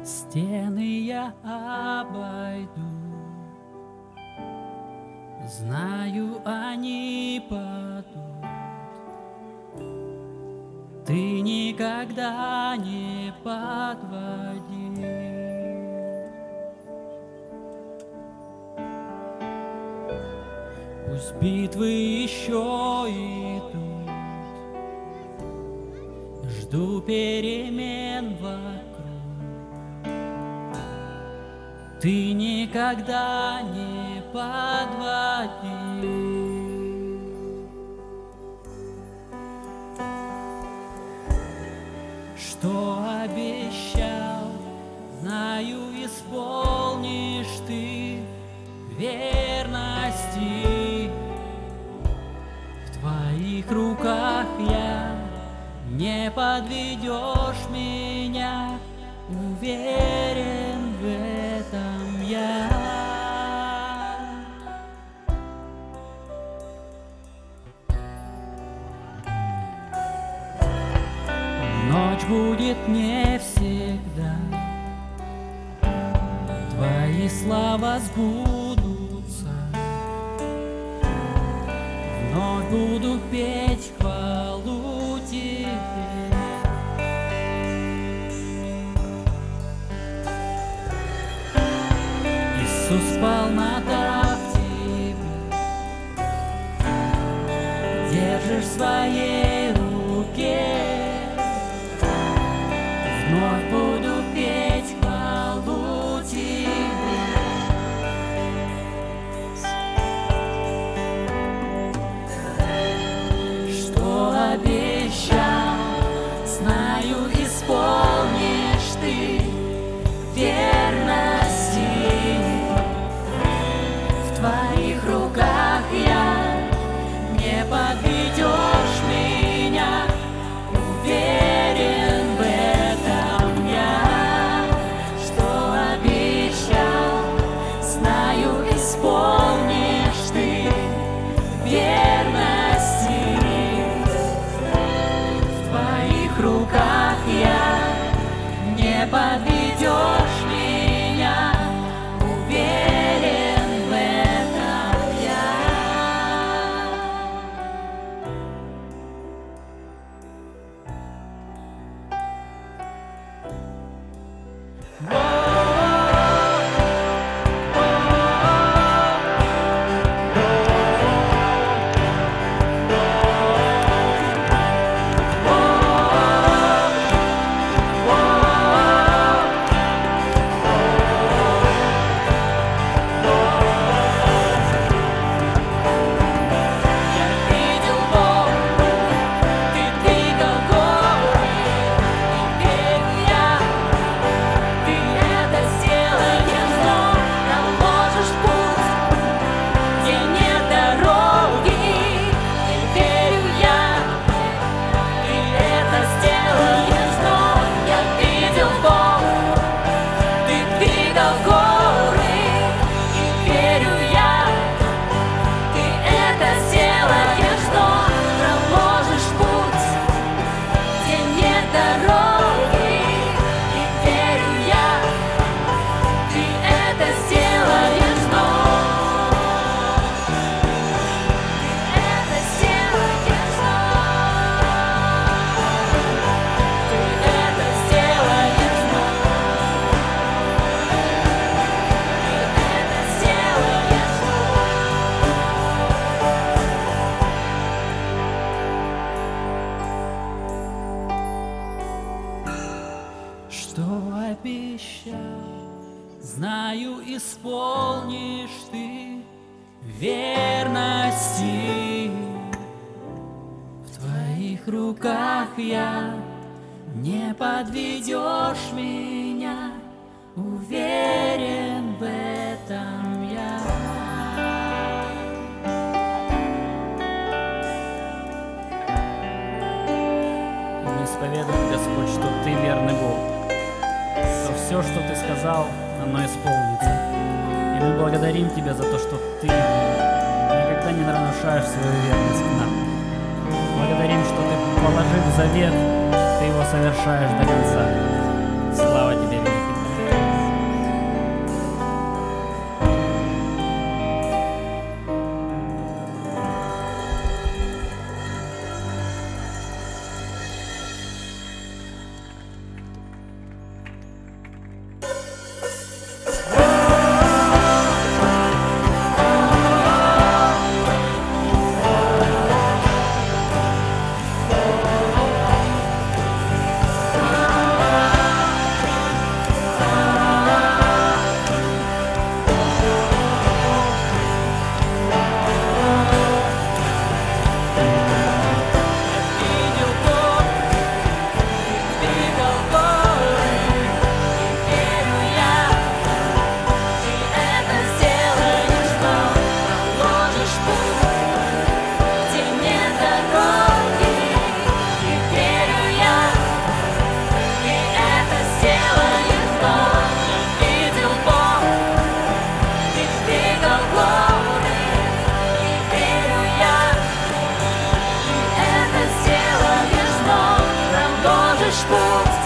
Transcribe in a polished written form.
Стены я обойду, знаю, они падут. Ты никогда не подводи. Пусть битвы еще идут, жду перемен вокруг. Ты никогда не подводи. Что обещал, знаю, исполнишь ты верности. В твоих руках я, не подведешь меня, уверен в этом я. Ночь будет не всегда, твои слова сбудутся. Вновь буду петь хвалу тебе. Иисус полнота в тебе, держишь в своей руке. Вновь буду петь хвалу тебе. Что обещал, знаю, исполнишь ты верности. В твоих руках я, не подведешь меня, уверен в этом я. Что обещал, знаю, исполнишь ты верности. В твоих руках я, не подведешь меня, уверен в этом я. Что обещал, знаю, исполнишь ты верности. В твоих руках я, не подведешь меня, уверен в этом я. Мы исповедуем, Господь, что Ты верный Бог, что все, что Ты сказал, оно исполнится. И мы благодарим Тебя за то, что Ты никогда не нарушаешь свою верность к нам. Благодарим, что Ты, положив завет, Ты его совершаешь до конца. Слава Тебе, великий Бог. наш путь.